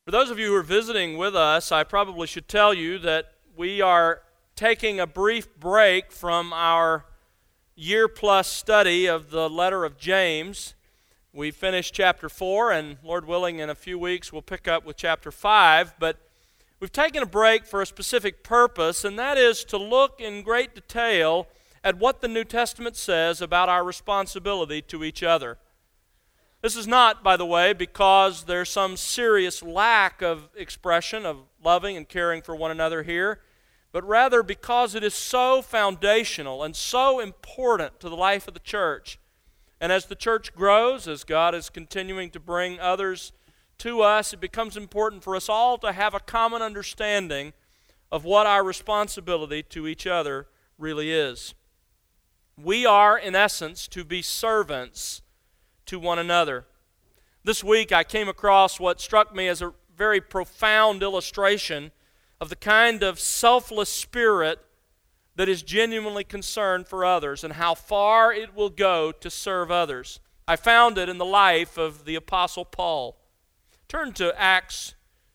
For those of you who are visiting with us, I probably should tell you that we are taking a brief break from our year-plus study of the letter of James. We finished chapter 4, and Lord willing, in a few weeks we'll pick up with chapter 5. But we've taken a break for a specific purpose, and that is to look in great detail at what the New Testament says about our responsibility to each other. This is not, by the way, because there's some serious lack of expression of loving and caring for one another here, but rather because it is so foundational and so important to the life of the church. And as the church grows, as God is continuing to bring others to us, it becomes important for us all to have a common understanding of what our responsibility to each other really is. We are, in essence, to be servants to one another. This week I came across what struck me as a very profound illustration of the kind of selfless spirit that is genuinely concerned for others and how far it will go to serve others. I found it in the life of the Apostle Paul. Turn to Acts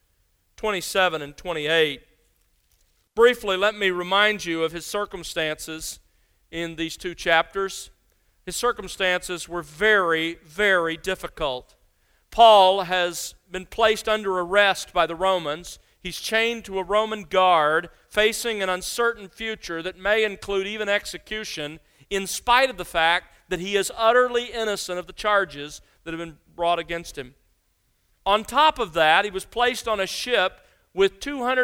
27 and 28. Briefly, let me remind you of his circumstances in these two chapters. His circumstances were very, very difficult. Paul has been placed under arrest by the Romans. He's chained to a Roman guard, facing an uncertain future that may include even execution, in spite of the fact that he is utterly innocent of the charges that have been brought against him. On top of that, he was placed on a ship with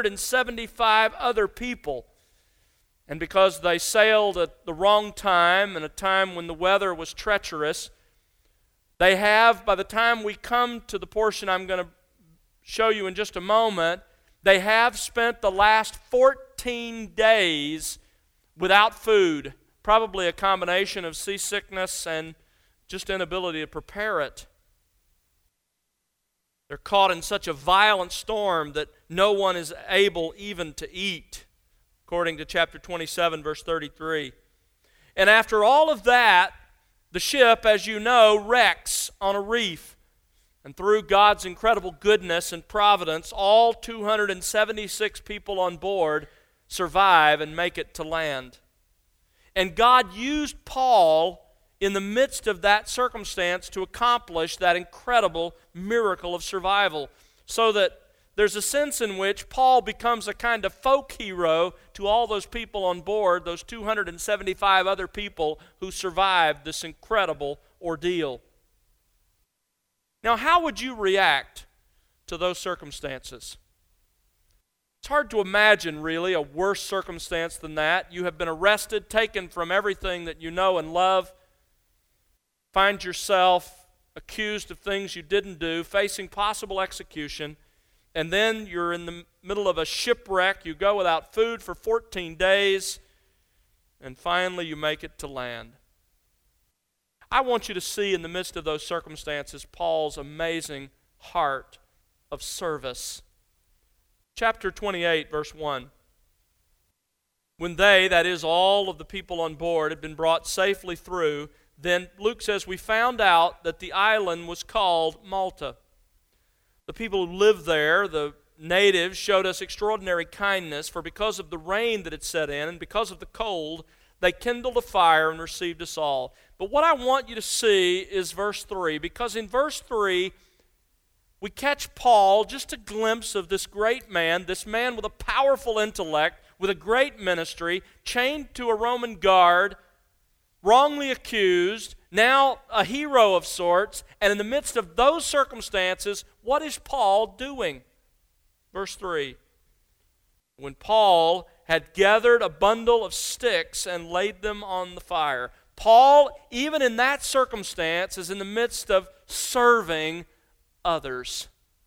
275 other people. And because they sailed at the wrong time, and a time when the weather was treacherous, they have, by the time we come to the portion I'm going to show you in just a moment, they have spent the last 14 days without food, probably a combination of seasickness and just inability to prepare it. They're caught in such a violent storm that no one is able even to eat, according to chapter 27, verse 33. And after all of that, the ship, as you know, wrecks on a reef. And through God's incredible goodness and providence, all 276 people on board survive and make it to land. And God used Paul in the midst of that circumstance to accomplish that incredible miracle of survival, so that there's a sense in which Paul becomes a kind of folk hero to all those people on board, those 275 other people who survived this incredible ordeal. Now, how would you react to those circumstances? It's hard to imagine, really, a worse circumstance than that. You have been arrested, taken from everything that you know and love, find yourself accused of things you didn't do, facing possible execution, and then you're in the middle of a shipwreck. You go without food for 14 days, and finally you make it to land. I want you to see in the midst of those circumstances Paul's amazing heart of service. Chapter 28, verse 1. When they, that is all of the people on board, had been brought safely through, then Luke says we found out that the island was called Malta. The people who lived there, the natives, showed us extraordinary kindness, for because of the rain that had set in and because of the cold, they kindled a fire and received us all. But what I want you to see is verse 3, because in verse 3, we catch Paul, just a glimpse of this great man, this man with a powerful intellect, with a great ministry, chained to a Roman guard, wrongly accused, now a hero of sorts, and in the midst of those circumstances, what is Paul doing? Verse 3, when Paul had gathered a bundle of sticks and laid them on the fire. Paul, even in that circumstance, is in the midst of serving others.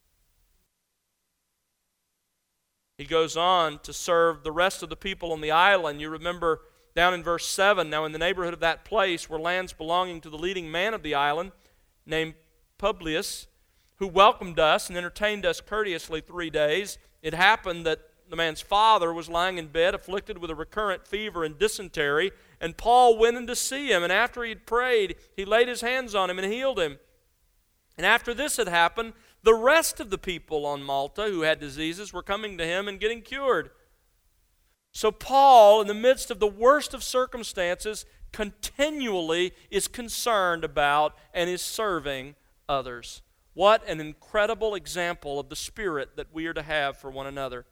He goes on to serve the rest of the people on the island. You remember down in verse 7, now in the neighborhood of that place were lands belonging to the leading man of the island, named Publius, who welcomed us and entertained us courteously 3 days. It happened that the man's father was lying in bed, afflicted with a recurrent fever and dysentery, and Paul went in to see him, and after he had prayed, he laid his hands on him and healed him. And after this had happened, The rest of the people on Malta who had diseases were coming to him and getting cured. So Paul, in the midst of the worst of circumstances, continually is concerned about and is serving others. What an incredible example of the spirit that we are to have for one another.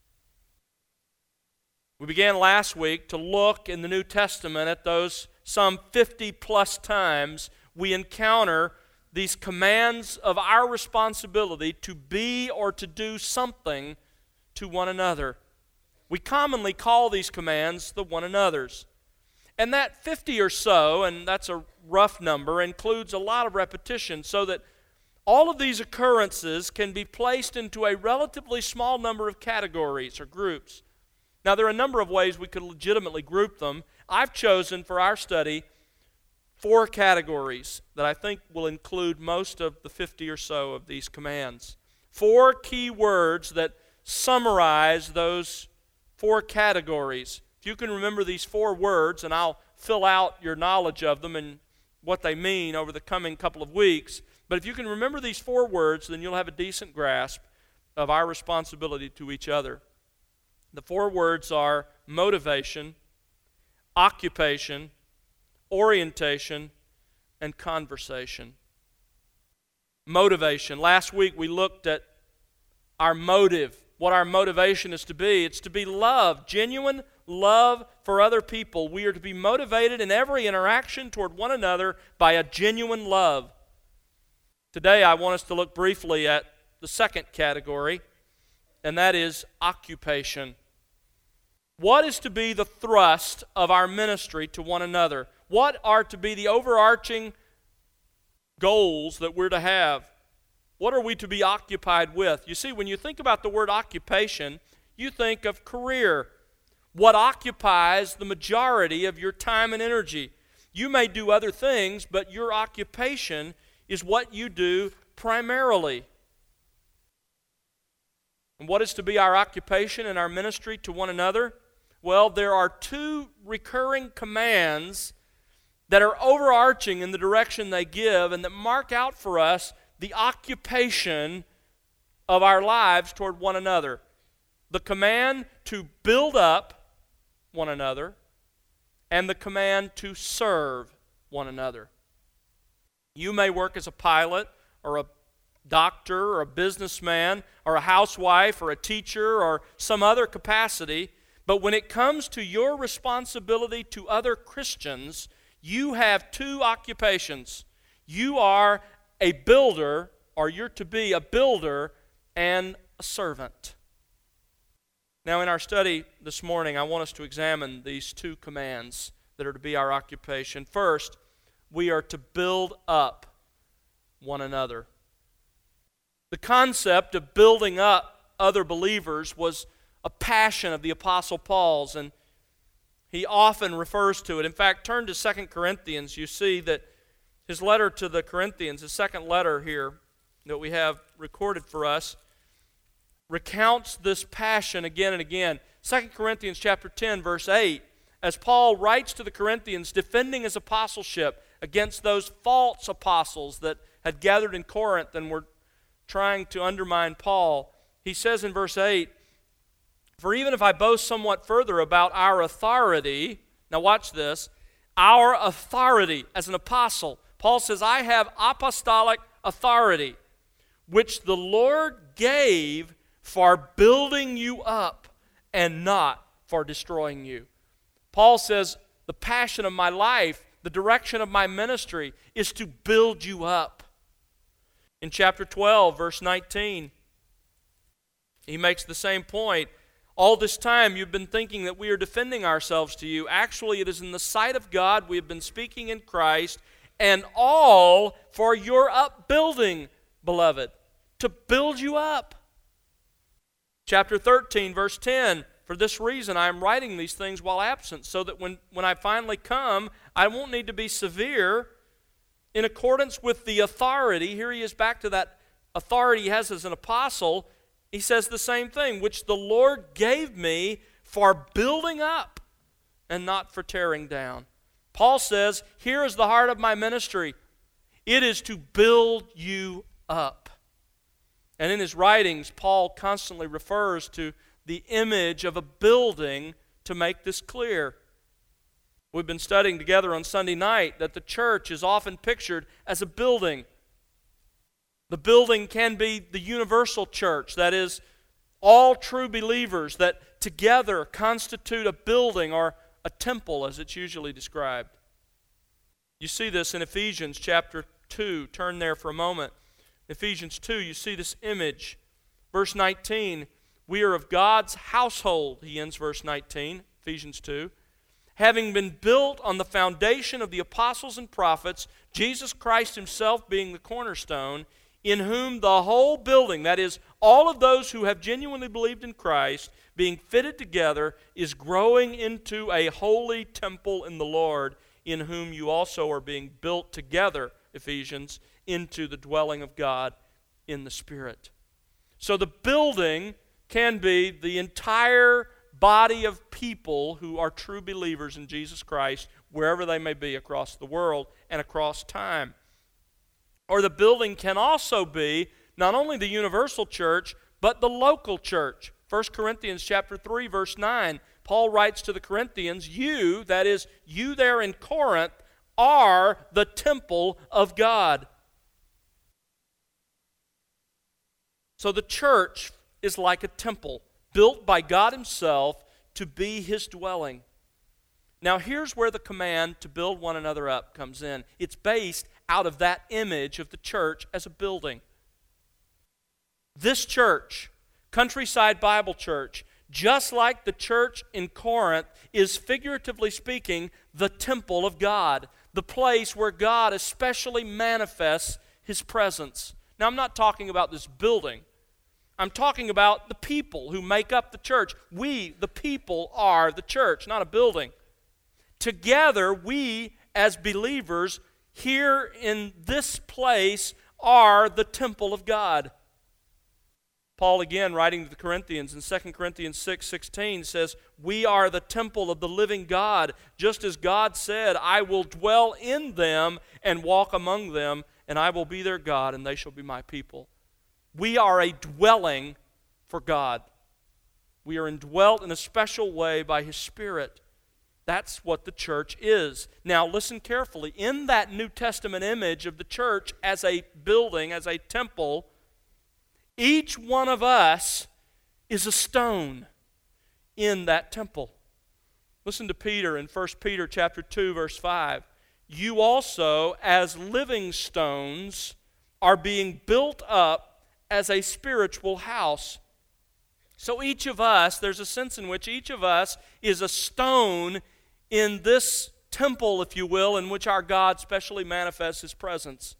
We began last week to look in the New Testament at those some 50 plus times we encounter these commands of our responsibility to be or to do something to one another. We commonly call these commands the one another's. And that 50 or so, and that's a rough number, includes a lot of repetition so that all of these occurrences can be placed into a relatively small number of categories or groups. Now, there are a number of ways we could legitimately group them. I've chosen for our study 4 categories that I think will include most of the 50 or so of these commands. 4 key words that summarize those 4 categories. If you can remember these 4 words, and I'll fill out your knowledge of them and what they mean over the coming couple of weeks, but if you can remember these 4 words, then you'll have a decent grasp of our responsibility to each other. The 4 words are motivation, occupation, orientation, and conversation. Motivation. Last week we looked at our motive, what our motivation is to be. It's to be love, genuine love for other people. We are to be motivated in every interaction toward one another by a genuine love. Today I want us to look briefly at the second category, and that is occupation. What is to be the thrust of our ministry to one another? What are to be the overarching goals that we're to have? What are we to be occupied with? You see, when you think about the word occupation, you think of career. What occupies the majority of your time and energy? You may do other things, but your occupation is what you do primarily. And what is to be our occupation and our ministry to one another? Well, there are 2 recurring commands that are overarching in the direction they give and that mark out for us the occupation of our lives toward one another. The command to build up one another and the command to serve one another. You may work as a pilot or a doctor or a businessman or a housewife or a teacher or some other capacity, but when it comes to your responsibility to other Christians, you have 2 occupations. You are a builder, or you're to be a builder and a servant. Now, in our study this morning, I want us to examine these 2 commands that are to be our occupation. First, we are to build up one another. The concept of building up other believers was a passion of the Apostle Paul's, and he often refers to it. In fact, turn to 2 Corinthians. You see that his letter to the Corinthians, his second letter here that we have recorded for us, recounts this passion again and again. 2 Corinthians chapter 10, verse 8, as Paul writes to the Corinthians, defending his apostleship against those false apostles that had gathered in Corinth and were trying to undermine Paul, he says in verse 8, "For even if I boast somewhat further about our authority," now watch this, our authority as an apostle. Paul says, "I have apostolic authority, which the Lord gave for building you up and not for destroying you." Paul says, the passion of my life, the direction of my ministry is to build you up. In chapter 12, verse 19, he makes the same point. All this time you've been thinking that we are defending ourselves to you. Actually, it is in the sight of God we have been speaking in Christ, and all for your upbuilding, beloved, to build you up. Chapter 13, verse 10, "For this reason I am writing these things while absent, so that when I finally come, I won't need to be severe in accordance with the authority." Here he is back to that authority he has as an apostle. He says the same thing, "which the Lord gave me for building up and not for tearing down." Paul says, here is the heart of my ministry. It is to build you up. And in his writings, Paul constantly refers to the image of a building to make this clear. We've been studying together on Sunday night that the church is often pictured as a building. The building can be the universal church, that is, all true believers that together constitute a building or a temple as it's usually described. You see this in Ephesians chapter 2. Turn there for a moment. Ephesians 2, you see this image. Verse 19, we are of God's household, he ends verse 19, Ephesians 2. Having been built on the foundation of the apostles and prophets, Jesus Christ himself being the cornerstone, in whom the whole building, that is, all of those who have genuinely believed in Christ, being fitted together, is growing into a holy temple in the Lord, in whom you also are being built together, Ephesians, into the dwelling of God in the Spirit. So the building can be the entire body of people who are true believers in Jesus Christ, wherever they may be across the world and across time. Or the building can also be not only the universal church, but the local church. 1 Corinthians chapter 3, verse 9, Paul writes to the Corinthians, you, that is, you there in Corinth, are the temple of God. So the church is like a temple built by God himself to be his dwelling. Now here's where the command to build one another up comes in. It's based out of that image of the church as a building. This church, Countryside Bible Church, just like the church in Corinth, is figuratively speaking the temple of God, the place where God especially manifests his presence. Now I'm not talking about this building. I'm talking about the people who make up the church. We, the people, are the church, not a building. Together, we as believers here in this place are the temple of God. Paul again, writing to the Corinthians in 2 Corinthians 6:16 says, we are the temple of the living God, just as God said, I will dwell in them and walk among them, and I will be their God, and they shall be my people. We are a dwelling for God. We are indwelt in a special way by his Spirit. That's what the church is. Now listen carefully. In that New Testament image of the church as a building, as a temple, each one of us is a stone in that temple. Listen to Peter in 1 Peter chapter 2, verse 5. You also, as living stones, are being built up as a spiritual house. So each of us, there's a sense in which each of us is a stone in this temple, if you will, in which our God specially manifests his presence.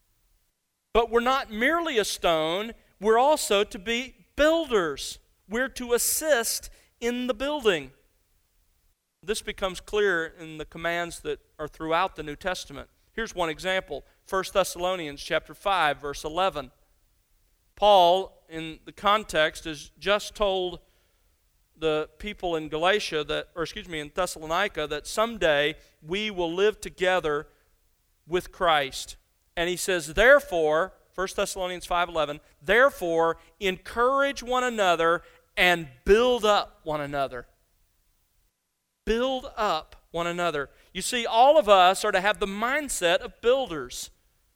But we're not merely a stone, we're also to be builders. We're to assist in the building. This becomes clear in the commands that are throughout the New Testament. Here's one example, 1 Thessalonians chapter 5, verse 11. Paul, in the context, has just told the people in in Thessalonica, that someday we will live together with Christ. And he says, therefore, 1 Thessalonians 5:11, therefore, encourage one another and build up one another. Build up one another. You see, all of us are to have the mindset of builders.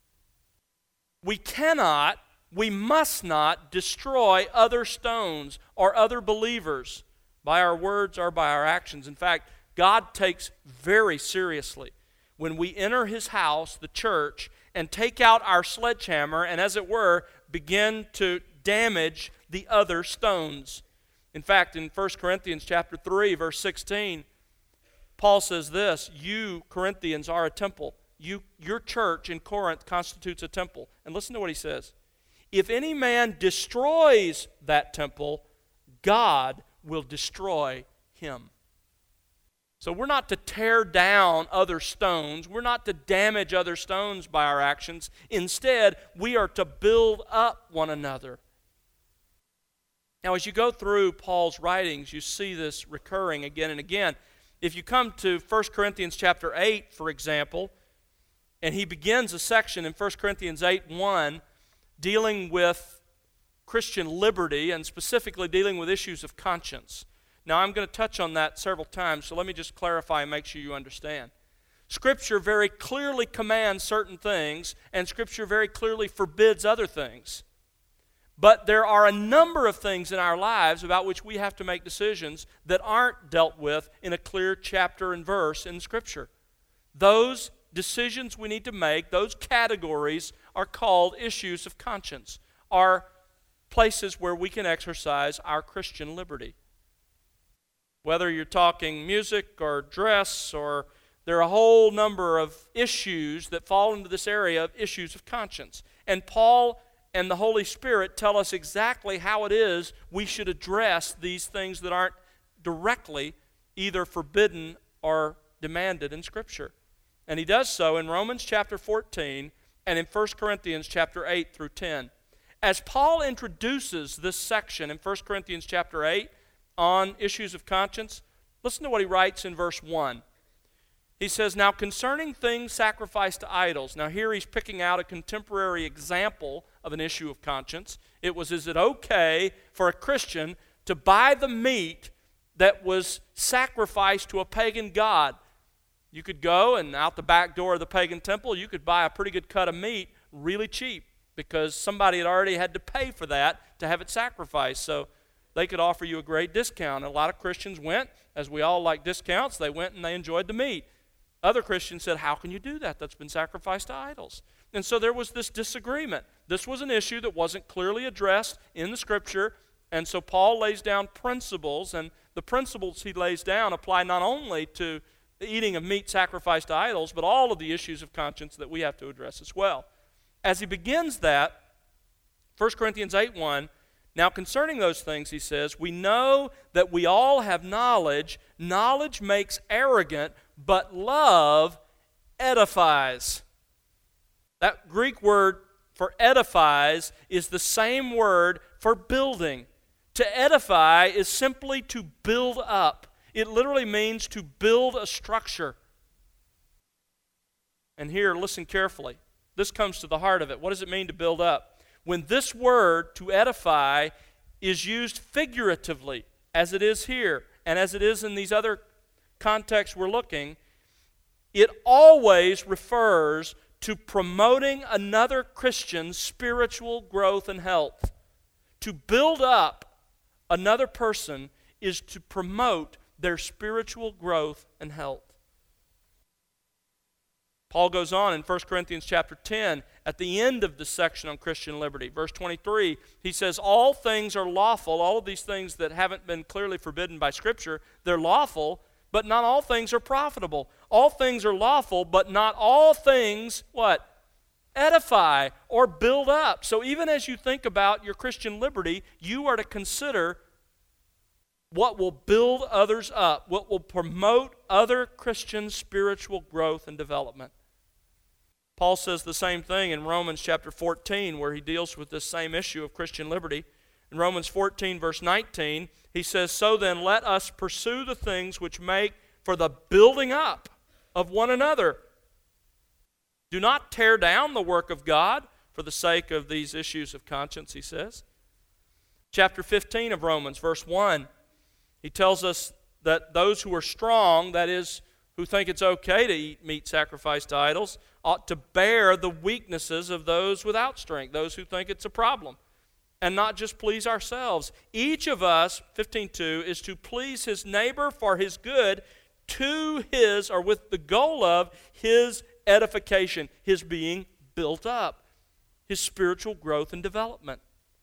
We must not destroy other stones or other believers by our words or by our actions. In fact, God takes very seriously when we enter his house, the church, and take out our sledgehammer and, as it were, begin to damage the other stones. In fact, in 1 Corinthians chapter 3, verse 16, Paul says this, you, Corinthians, are a temple. Your church in Corinth constitutes a temple. And listen to what he says. If any man destroys that temple, God will destroy him. So we're not to tear down other stones. We're not to damage other stones by our actions. Instead, we are to build up one another. Now, as you go through Paul's writings, you see this recurring again and again. If you come to 1 Corinthians chapter 8, for example, and he begins a section in 1 Corinthians 8:1 dealing with Christian liberty and specifically dealing with issues of conscience. Now, I'm going to touch on that several times, so let me just clarify and make sure you understand. Scripture very clearly commands certain things, and Scripture very clearly forbids other things. But there are a number of things in our lives about which we have to make decisions that aren't dealt with in a clear chapter and verse in Scripture. Those decisions we need to make, those categories, are called issues of conscience, are places where we can exercise our Christian liberty. Whether you're talking music or dress, or there are a whole number of issues that fall into this area of issues of conscience. And Paul and the Holy Spirit tell us exactly how it is we should address these things that aren't directly either forbidden or demanded in Scripture. And he does so in Romans chapter 14 and in 1 Corinthians chapter 8 through 10. As Paul introduces this section in 1 Corinthians chapter 8 on issues of conscience, listen to what he writes in verse 1. He says, "Now concerning things sacrificed to idols." Now here he's picking out a contemporary example of an issue of conscience. It was, is it okay for a Christian to buy the meat that was sacrificed to a pagan god? You could go and out the back door of the pagan temple, you could buy a pretty good cut of meat really cheap because somebody had already had to pay for that to have it sacrificed. So they could offer you a great discount. And a lot of Christians went, as we all like discounts, they went and they enjoyed the meat. Other Christians said, how can you do that? That's been sacrificed to idols. And so there was this disagreement. This was an issue that wasn't clearly addressed in the Scripture, and so Paul lays down principles, and the principles he lays down apply not only to the eating of meat sacrificed to idols, but all of the issues of conscience that we have to address as well. As he begins that, 1 Corinthians 8:1, "Now concerning those things," he says, "we know that we all have knowledge. Knowledge makes arrogant, but love edifies." That Greek word for edifies is the same word for building. To edify is simply to build up. It literally means to build a structure. And here, listen carefully. This comes to the heart of it. What does it mean to build up? When this word, to edify, is used figuratively, as it is here, and as it is in these other contexts we're looking, it always refers to promoting another Christian's spiritual growth and health. To build up another person is to promote their spiritual growth and health. Paul goes on in 1 Corinthians chapter 10, at the end of the section on Christian liberty, verse 23, he says, all things are lawful, all of these things that haven't been clearly forbidden by Scripture, they're lawful, but not all things are profitable. All things are lawful, but not all things, what? Edify or build up. So even as you think about your Christian liberty, you are to consider what will build others up, what will promote other Christians' spiritual growth and development. Paul says the same thing in Romans chapter 14, where he deals with this same issue of Christian liberty. In Romans 14, verse 19, he says, "So then let us pursue the things which make for the building up of one another. Do not tear down the work of God for the sake of these issues of conscience," he says. Chapter 15 of Romans, verse 1, he tells us that those who are strong, that is, who think it's okay to eat meat sacrificed to idols, ought to bear the weaknesses of those without strength, those who think it's a problem, and not just please ourselves. Each of us, 15:2, is to please his neighbor for his good, to his, or with the goal of his edification, his being built up, his spiritual growth and development.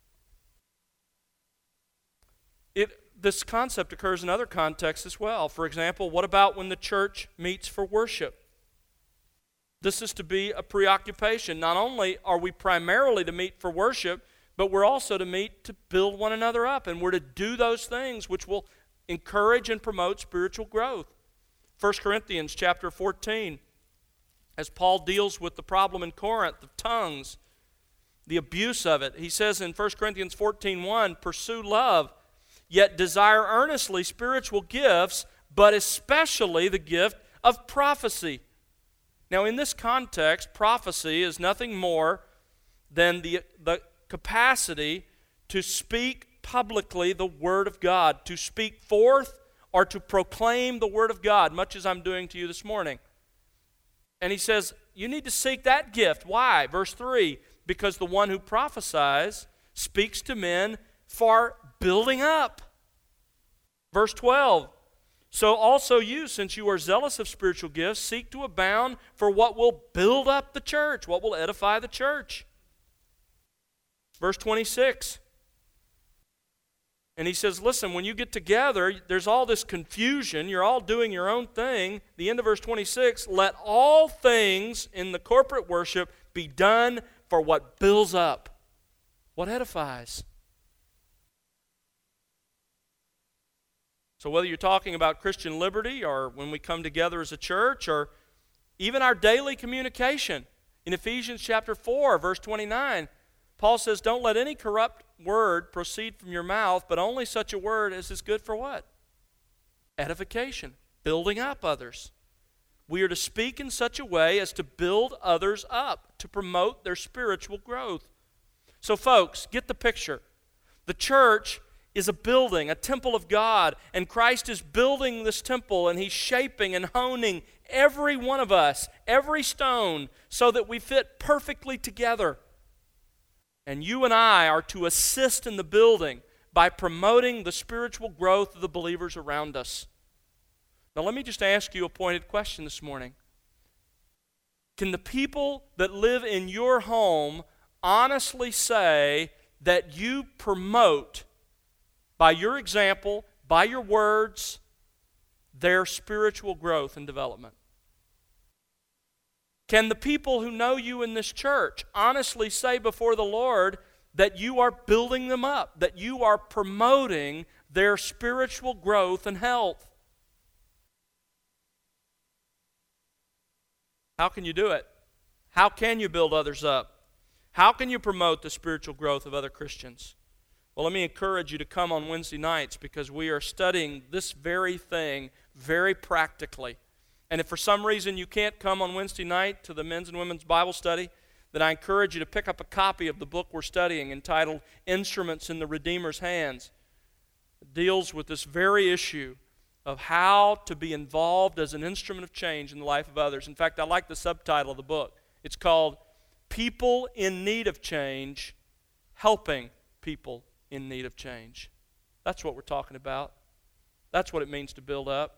This concept occurs in other contexts as well. For example, what about when the church meets for worship? This is to be a preoccupation. Not only are we primarily to meet for worship, but we're also to meet to build one another up, and we're to do those things which will encourage and promote spiritual growth. 1 Corinthians chapter 14, as Paul deals with the problem in Corinth of tongues, the abuse of it, he says in 1 Corinthians 14:1, "Pursue love, yet desire earnestly spiritual gifts, but especially the gift of prophecy." Now, in this context, prophecy is nothing more than the capacity to speak publicly the Word of God, to speak forth or to proclaim the Word of God, much as I'm doing to you this morning. And he says, you need to seek that gift. Why? Verse 3, because the one who prophesies speaks to men for building up. Verse 12, so also you, since you are zealous of spiritual gifts, seek to abound for what will build up the church, what will edify the church. Verse 26, and he says, listen, when you get together, there's all this confusion. You're all doing your own thing. The end of verse 26, let all things in the corporate worship be done for what builds up, what edifies. So whether you're talking about Christian liberty or when we come together as a church or even our daily communication, in Ephesians chapter 4, verse 29, Paul says, don't let any corrupt word proceed from your mouth, but only such a word as is good for what? Edification, building up others. We are to speak in such a way as to build others up, to promote their spiritual growth. So folks, get the picture. The church is a building, a temple of God, and Christ is building this temple, and He's shaping and honing every one of us, every stone, so that we fit perfectly together. And you and I are to assist in the building by promoting the spiritual growth of the believers around us. Now let me just ask you a pointed question this morning. Can the people that live in your home honestly say that you promote, by your example, by your words, their spiritual growth and development? Can the people who know you in this church honestly say before the Lord that you are building them up, that you are promoting their spiritual growth and health? How can you do it? How can you build others up? How can you promote the spiritual growth of other Christians? Well, let me encourage you to come on Wednesday nights because we are studying this very thing very practically. And if for some reason you can't come on Wednesday night to the men's and women's Bible study, then I encourage you to pick up a copy of the book we're studying entitled Instruments in the Redeemer's Hands. It deals with this very issue of how to be involved as an instrument of change in the life of others. In fact, I like the subtitle of the book. It's called People in Need of Change, Helping People in Need of Change. That's what we're talking about. That's what it means to build up.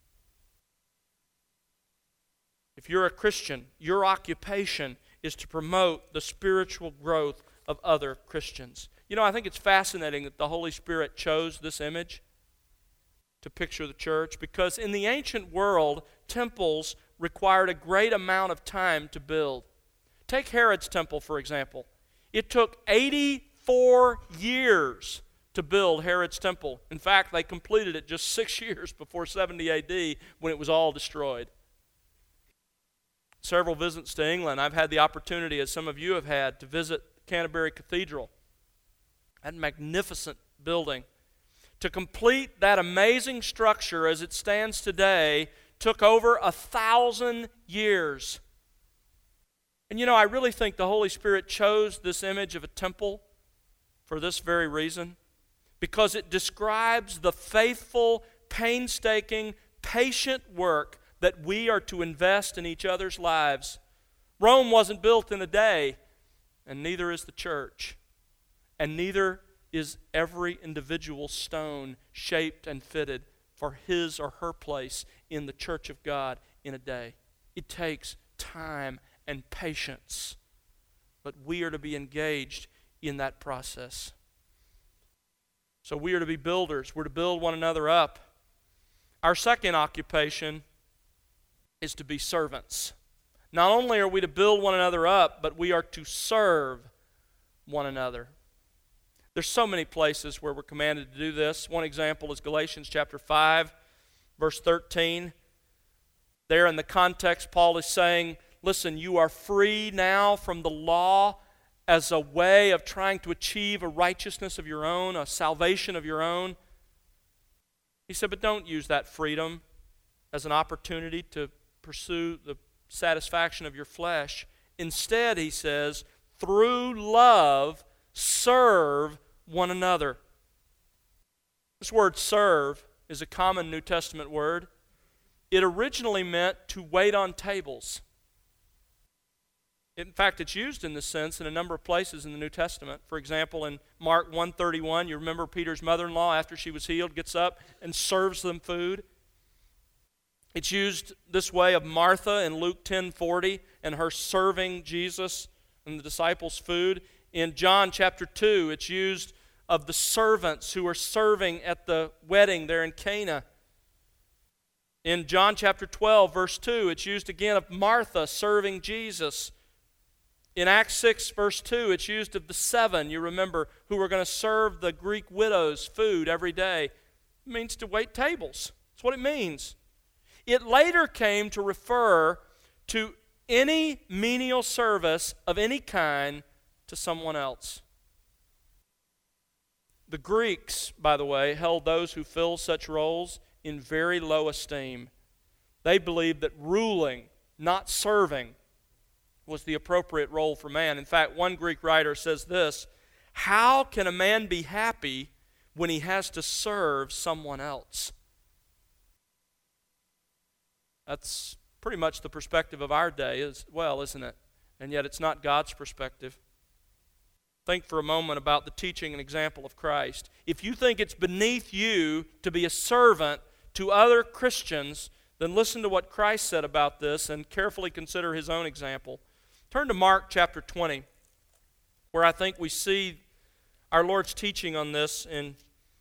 If you're a Christian, your occupation is to promote the spiritual growth of other Christians. You know, I think it's fascinating that the Holy Spirit chose this image to picture the church because in the ancient world, temples required a great amount of time to build. Take Herod's temple, for example. It took 84 years to build Herod's temple. In fact, they completed it just 6 years before 70 AD when it was all destroyed. Several visits to England. I've had the opportunity, as some of you have had, to visit Canterbury Cathedral. That magnificent building. To complete that amazing structure as it stands today took over 1,000 years. And you know, I really think the Holy Spirit chose this image of a temple for this very reason, because it describes the faithful, painstaking, patient work that we are to invest in each other's lives. Rome wasn't built in a day, and neither is the church. And neither is every individual stone shaped and fitted for his or her place in the church of God in a day. It takes time and patience, but we are to be engaged in that process. So we are to be builders. We're to build one another up. Our second occupation is to be servants. Not only are we to build one another up, but we are to serve one another. There's so many places where we're commanded to do this. One example is Galatians chapter 5, verse 13. There in the context, Paul is saying, listen, you are free now from the law as a way of trying to achieve a righteousness of your own, a salvation of your own. He said, but don't use that freedom as an opportunity to pursue the satisfaction of your flesh. Instead, he says, through love, serve one another. This word serve is a common New Testament word. It originally meant to wait on tables. In fact, it's used in this sense in a number of places in the New Testament. For example, in Mark 1:31, you remember Peter's mother-in-law, after she was healed, gets up and serves them food. It's used this way of Martha in Luke 10:40 and her serving Jesus and the disciples food. In John chapter 2, it's used of the servants who are serving at the wedding there in Cana. In John chapter 12, verse 2, it's used again of Martha serving Jesus. In Acts 6, verse 2, it's used of the 7, you remember, who were going to serve the Greek widows food every day. It means to wait tables. That's what it means. It later came to refer to any menial service of any kind to someone else. The Greeks, by the way, held those who fill such roles in very low esteem. They believed that ruling, not serving, was the appropriate role for man. In fact, one Greek writer says this: how can a man be happy when he has to serve someone else? That's pretty much the perspective of our day as well, isn't it? And yet it's not God's perspective. Think for a moment about the teaching and example of Christ. If you think it's beneath you to be a servant to other Christians, then listen to what Christ said about this and carefully consider his own example. Turn to Mark chapter 20, where I think we see our Lord's teaching on this in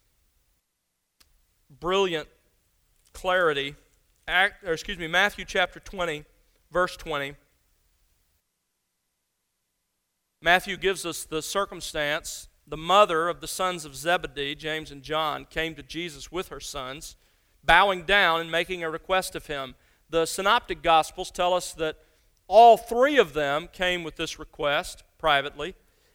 brilliant clarity. Matthew chapter 20, verse 20. Matthew gives us the circumstance. The mother of the sons of Zebedee, James and John, came to Jesus with her sons, bowing down and making a request of him. The Synoptic Gospels tell us that all three of them came with this request privately.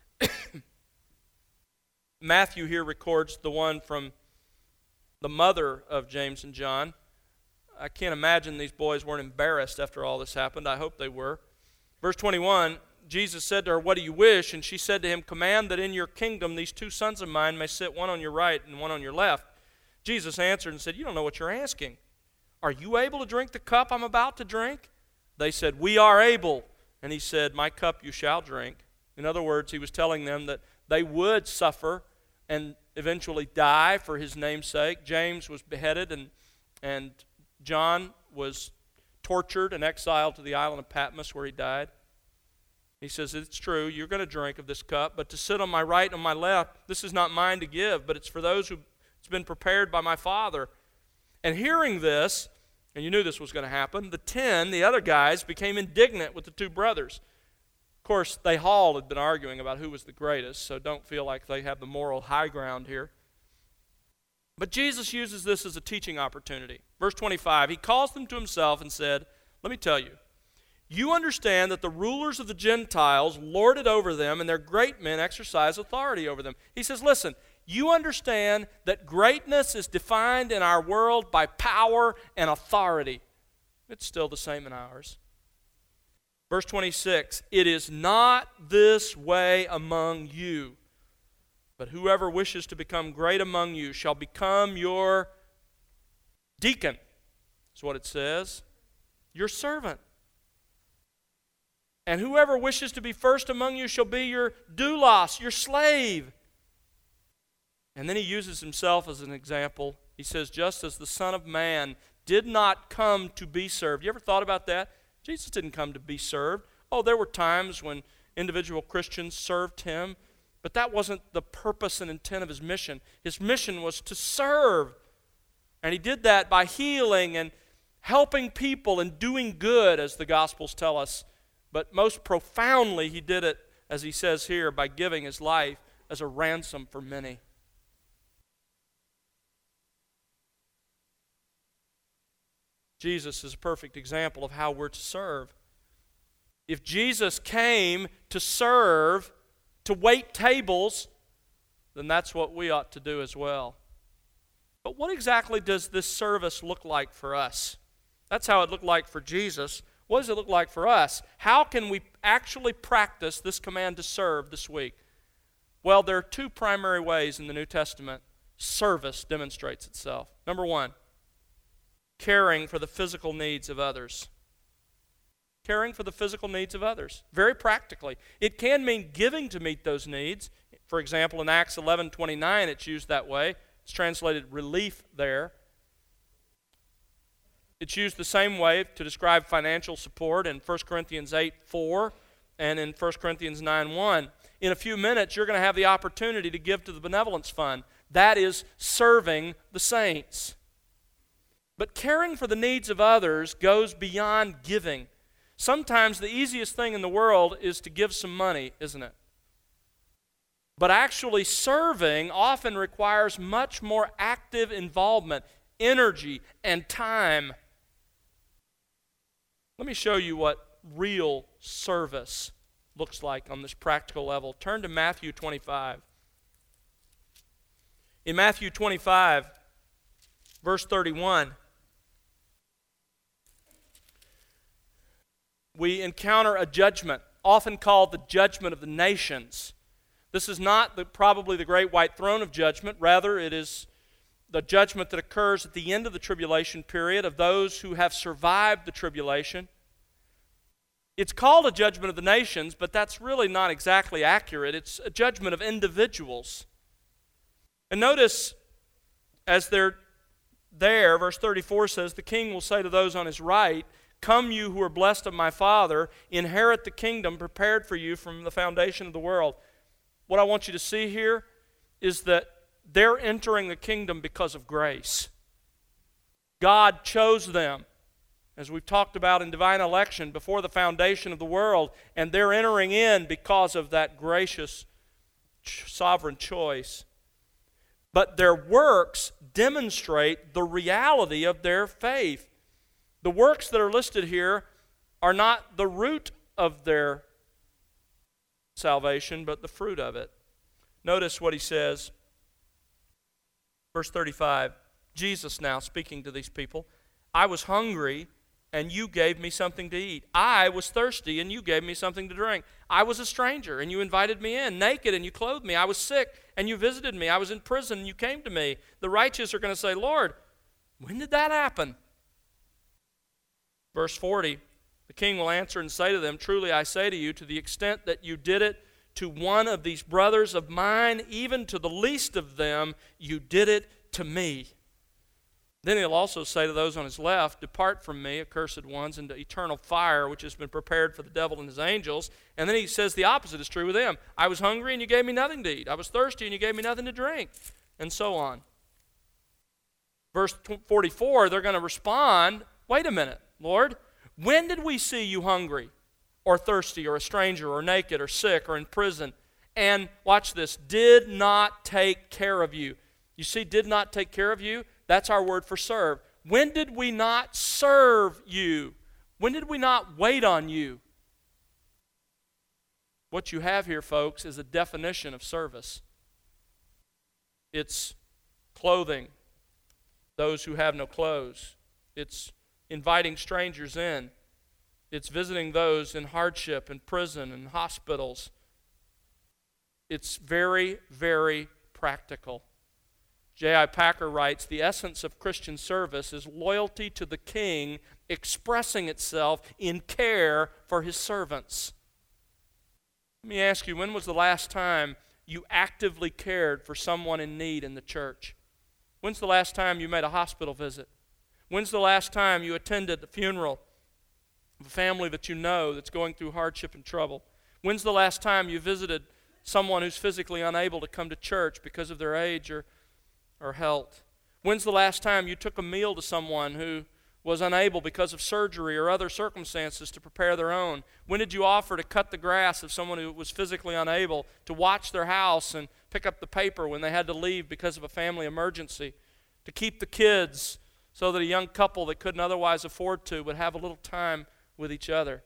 Matthew here records the one from the mother of James and John. I can't imagine these boys weren't embarrassed after all this happened. I hope they were. Verse 21, Jesus said to her, "What do you wish?" And she said to him, "Command that in your kingdom these two sons of mine may sit, one on your right and one on your left." Jesus answered and said, "You don't know what you're asking. Are you able to drink the cup I'm about to drink?" They said, "We are able." And he said, "My cup you shall drink." In other words, he was telling them that they would suffer and eventually die for his name's sake. James was beheaded and John was tortured and exiled to the island of Patmos where he died. He says, "It's true, you're going to drink of this cup, but to sit on my right and on my left, this is not mine to give, but it's for those who it's been prepared by my Father." And hearing this, and you knew this was going to happen, the other guys, became indignant with the two brothers. Of course, they all had been arguing about who was the greatest, so don't feel like they have the moral high ground here. But Jesus uses this as a teaching opportunity. Verse 25, he calls them to himself and said, "Let me tell you, you understand that the rulers of the Gentiles lord it over them, and their great men exercise authority over them." He says, listen, you understand that greatness is defined in our world by power and authority. It's still the same in ours. Verse 26, "It is not this way among you, but whoever wishes to become great among you shall become your deacon." That's what it says. Your servant. "And whoever wishes to be first among you shall be your doulos," your slave. And then he uses himself as an example. He says, "Just as the Son of Man did not come to be served." You ever thought about that? Jesus didn't come to be served. Oh, there were times when individual Christians served him, but that wasn't the purpose and intent of his mission. His mission was to serve. And he did that by healing and helping people and doing good, as the Gospels tell us. But most profoundly, he did it, as he says here, by giving his life as a ransom for many. Jesus is a perfect example of how we're to serve. If Jesus came to serve, to wait tables, then that's what we ought to do as well. But what exactly does this service look like for us? That's how it looked like for Jesus. What does it look like for us? How can we actually practice this command to serve this week? Well, there are two primary ways in the New Testament service demonstrates itself. Number one, caring for the physical needs of others. Caring for the physical needs of others, very practically. It can mean giving to meet those needs. For example, in Acts 11:29, it's used that way. It's translated relief there. It's used the same way to describe financial support in 1 Corinthians 8:4 and in 1 Corinthians 9:1. In a few minutes, you're going to have the opportunity to give to the benevolence fund. That is serving the saints. But caring for the needs of others goes beyond giving. Sometimes the easiest thing in the world is to give some money, isn't it? But actually serving often requires much more active involvement, energy, and time. Let me show you what real service looks like on this practical level. Turn to Matthew 25. In Matthew 25, verse 31, we encounter a judgment, often called the judgment of the nations. This is not probably the great white throne of judgment. Rather, it is the judgment that occurs at the end of the tribulation period of those who have survived the tribulation. It's called a judgment of the nations, but that's really not exactly accurate. It's a judgment of individuals. And notice, as they're there, verse 34 says, "The king will say to those on his right, 'Come, you who are blessed of my Father, inherit the kingdom prepared for you from the foundation of the world.'" What I want you to see here is that they're entering the kingdom because of grace. God chose them, as we've talked about in divine election, before the foundation of the world, and they're entering in because of that gracious sovereign choice. But their works demonstrate the reality of their faith. The works that are listed here are not the root of their salvation, but the fruit of it. Notice what he says. Verse 35, Jesus now speaking to these people. "I was hungry, and you gave me something to eat. I was thirsty, and you gave me something to drink. I was a stranger, and you invited me in. Naked, and you clothed me. I was sick, and you visited me. I was in prison, and you came to me." The righteous are going to say, "Lord, when did that happen?" Verse 40, the king will answer and say to them, "Truly I say to you, to the extent that you did it to one of these brothers of mine, even to the least of them, you did it to me." Then he'll also say to those on his left, "Depart from me, accursed ones, into eternal fire, which has been prepared for the devil and his angels." And then he says the opposite is true with him. "I was hungry, and you gave me nothing to eat. I was thirsty, and you gave me nothing to drink." And so on. Verse 44, they're going to respond, "Wait a minute, Lord, when did we see you hungry or thirsty or a stranger or naked or sick or in prison? And," watch this, "did not take care of you?" You see, did not take care of you? That's our word for serve. When did we not serve you? When did we not wait on you? What you have here, folks, is a definition of service. It's clothing those who have no clothes. It's inviting strangers in. It's visiting those in hardship, in prison, in hospitals. It's very, very practical. J.I. Packer writes, "The essence of Christian service is loyalty to the King expressing itself in care for his servants." Let me ask you, when was the last time you actively cared for someone in need in the church? When's the last time you made a hospital visit? When's the last time you attended the funeral of a family that you know that's going through hardship and trouble? When's the last time you visited someone who's physically unable to come to church because of their age or health? When's the last time you took a meal to someone who was unable because of surgery or other circumstances to prepare their own? When did you offer to cut the grass of someone who was physically unable, to watch their house and pick up the paper when they had to leave because of a family emergency, to keep the kids so that a young couple that couldn't otherwise afford to would have a little time with each other?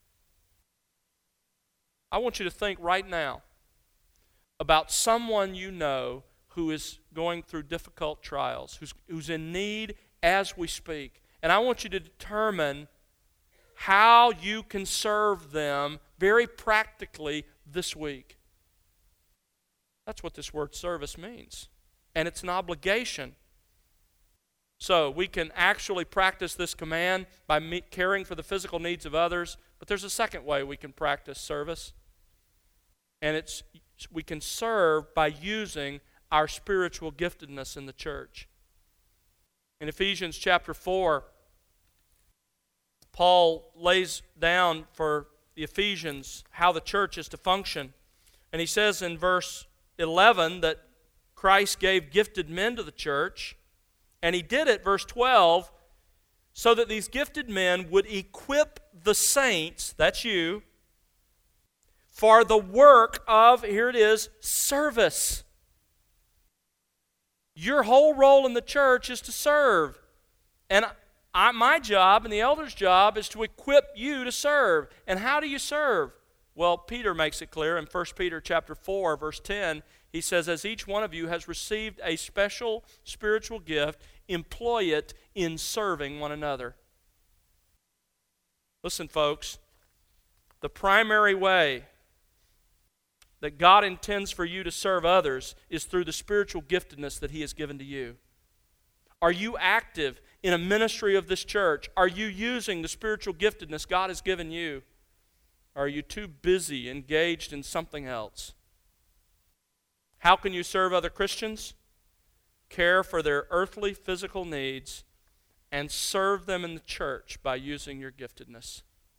I want you to think right now about someone you know who is going through difficult trials, who's in need as we speak. And I want you to determine how you can serve them very practically this week. That's what this word service means. And it's an obligation. So we can actually practice this command by caring for the physical needs of others, but there's a second way we can practice service. And we can serve by using our spiritual giftedness in the church. In Ephesians chapter 4, Paul lays down for the Ephesians how the church is to function. And he says in verse 11 that Christ gave gifted men to the church, and he did it, verse 12, so that these gifted men would equip the saints, that's you, for the work of, here it is, service. Your whole role in the church is to serve. And my job and the elder's job is to equip you to serve. And how do you serve? Well, Peter makes it clear in 1 Peter chapter 4, verse 10. He says, as each one of you has received a special spiritual gift, employ it in serving one another. Listen, folks, the primary way that God intends for you to serve others is through the spiritual giftedness that He has given to you. Are you active in a ministry of this church? Are you using the spiritual giftedness God has given you? Or are you too busy, engaged in something else? How can you serve other Christians? Care for their earthly, physical needs and serve them in the church by using your giftedness.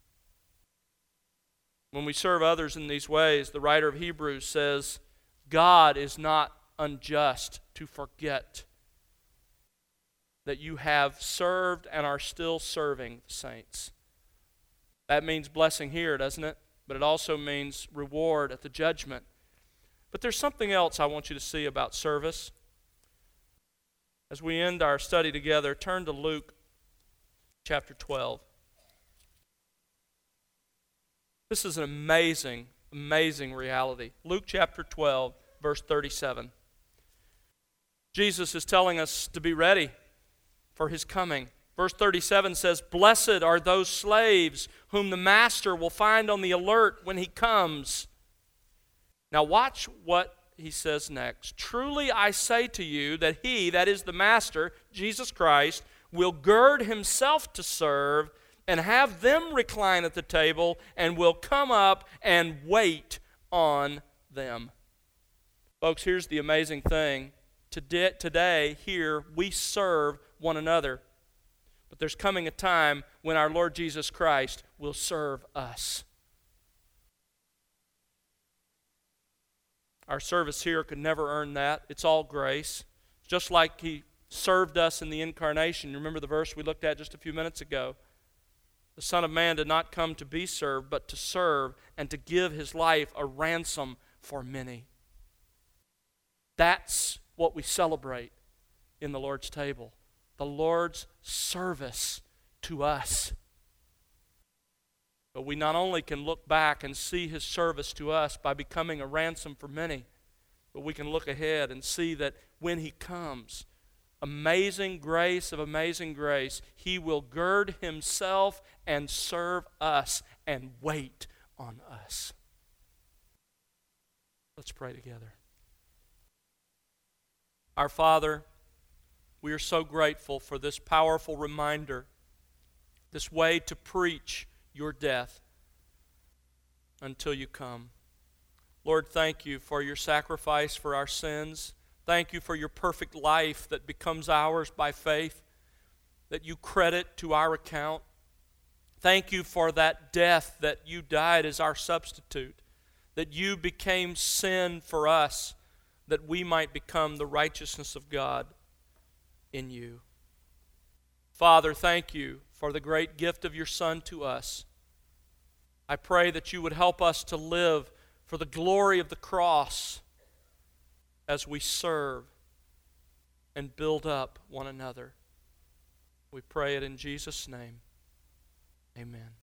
When we serve others in these ways, the writer of Hebrews says, God is not unjust to forget that you have served and are still serving the saints. That means blessing here, doesn't it? But it also means reward at the judgment. But there's something else I want you to see about service. As we end our study together, turn to Luke chapter 12. This is an amazing, amazing reality. Luke chapter 12, verse 37. Jesus is telling us to be ready for His coming. Verse 37 says, blessed are those slaves whom the master will find on the alert when he comes. Now watch what he says next. Truly I say to you that he, that is the master, Jesus Christ, will gird himself to serve and have them recline at the table and will come up and wait on them. Folks, here's the amazing thing. Today, here, we serve one another. But there's coming a time when our Lord Jesus Christ will serve us. Our service here could never earn that. It's all grace. Just like He served us in the incarnation. You remember the verse we looked at just a few minutes ago? The Son of Man did not come to be served, but to serve and to give His life a ransom for many. That's what we celebrate in the Lord's table. The Lord's service to us. But we not only can look back and see His service to us by becoming a ransom for many, but we can look ahead and see that when He comes, amazing grace of amazing grace, He will gird Himself and serve us and wait on us. Let's pray together. Our Father, we are so grateful for this powerful reminder, this way to preach your death until you come. Lord, thank you for your sacrifice for our sins. Thank you for your perfect life that becomes ours by faith, that you credit to our account. Thank you for that death that you died as our substitute, that you became sin for us, that we might become the righteousness of God in you. Father, thank you for the great gift of your Son to us. I pray that you would help us to live for the glory of the cross as we serve and build up one another. We pray it in Jesus' name. Amen.